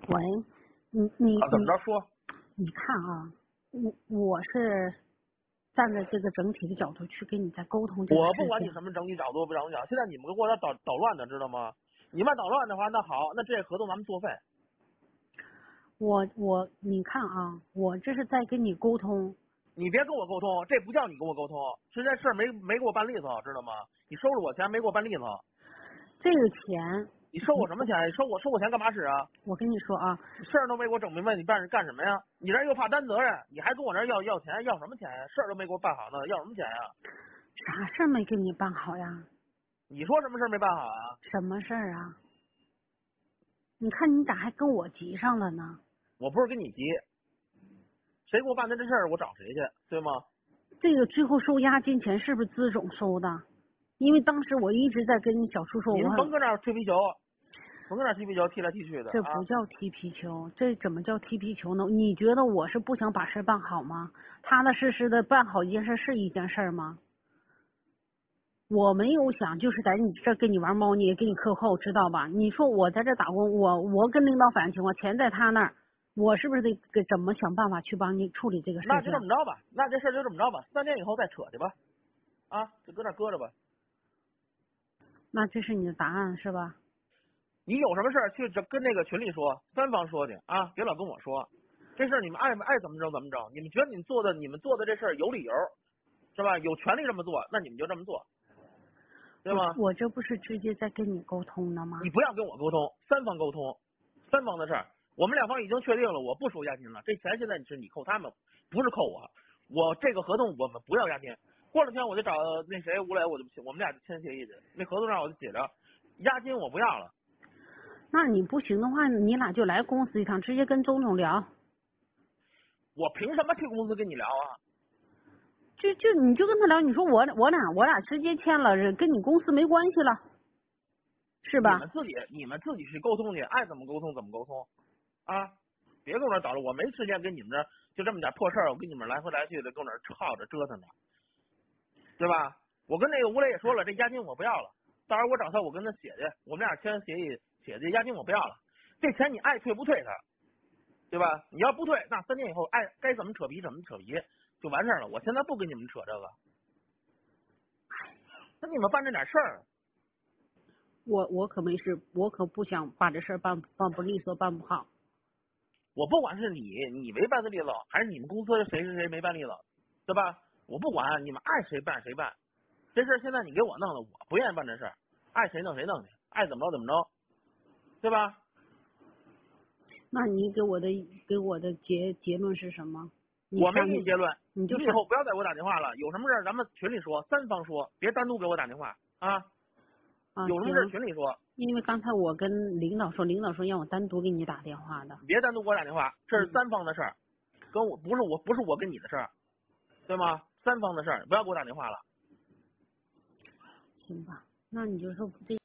喂，你怎么着说？ 你看啊，我是站在这个整体的角度去跟你在沟通这个我事情。 不管你什么整体角度不整体角度，现在你们给我捣乱的，知道吗？你们捣乱的话，那好，那这合同咱们作废。 你看啊，我这是在跟你沟通。 你别跟我沟通，这不叫你跟我沟通，是这事儿没给我办利索，知道吗？你收了我钱没给我办利索， 这个钱， 你收我什么钱？你收我钱干嘛使啊？ 我跟你说啊， 事儿都没给我整明白，你干什么呀？你这又怕担责任，你还跟我这要钱，要什么钱呀？事儿都没给我办好呢，要什么钱呀？ 啥事儿没给你办好呀？ 你说什么事儿没办好啊？ 什么事儿啊？你看你咋还跟我急上了呢？ 我不是跟你急，谁给我办的这事儿，我找谁去，对吗？ 这个最后收押金钱是不是资总收的？因为当时我一直在跟小叔说， 你们甭搁那儿吹皮球，甭搁那儿踢皮球，踢来踢去的这啊！ 不叫踢皮球，这怎么叫踢皮球呢？你觉得我是不想把事办好吗？踏踏实实的办好一件事是一件事吗？我没有想就是在你这跟你玩猫腻，给你克扣，知道吧？你说我在这打工，我跟领导反映情况，钱在他那儿，我是不是得给怎么想办法去帮你处理这个事情？ 那就这么着吧，那这事儿就这么着吧，3天以后再扯去吧，啊，就搁那搁着吧。 那这是你的答案是吧？ 你有什么事儿去跟那个群里说，3方说去啊，别老跟我说。这事儿你们爱怎么着怎么着，你们觉得你们做的这事儿有理由，是吧？有权利这么做，那你们就这么做，对吗？ 我这不是直接在跟你沟通的吗？ 你不要跟我沟通，3方沟通，3方的事儿，我们2方已经确定了，我不收押金了，这钱现在是你扣他们，不是扣我。我这个合同我们不要押金，过2天我就找那谁吴磊，我们俩就签协议去，那合同上我就写着，押金我不要了。 那你不行的话，你俩就来公司一趟，直接跟钟总聊。 我凭什么去公司跟你聊啊？ 你就跟他聊，你说我俩直接签了，跟你公司没关系了，是吧？ 你们自己去沟通去，爱怎么沟通怎么沟通，啊，别跟我这捣乱，我没时间跟你们这就这么点破事儿，我跟你们来回来去的跟我这耗着折腾呢，对吧？我跟那个吴磊也说了，这押金我不要了，到时候我找他，我跟他写去，我们俩签协议，写这押金我不要了，这钱你爱退不退他，对吧？你要不退，那3天以后该怎么扯皮怎么扯皮就完事儿了。我现在不跟你们扯这个，那你们办这点事儿。 我可没事，我可不想把这事儿办不利索，办不好。 我不管是你没办的利索，还是你们公司谁是谁没办利索，对吧？我不管，你们爱谁办谁办。这事儿现在你给我弄了，我不愿意办这事儿，爱谁弄谁弄去，爱怎么着怎么着，对吧？ 那你给我的结论是什么？ 我没给你结论， 你以后不要再给我打电话了。有什么事儿咱们群里说，3方说，别单独给我打电话啊。有什么事儿群里说。 因为刚才我跟领导说让我单独给你打电话的。 别单独给我打电话，这是3方的事儿，跟我不是我跟你的事儿，对吗？3方的事儿，不要给我打电话了。 行吧，那你就说这。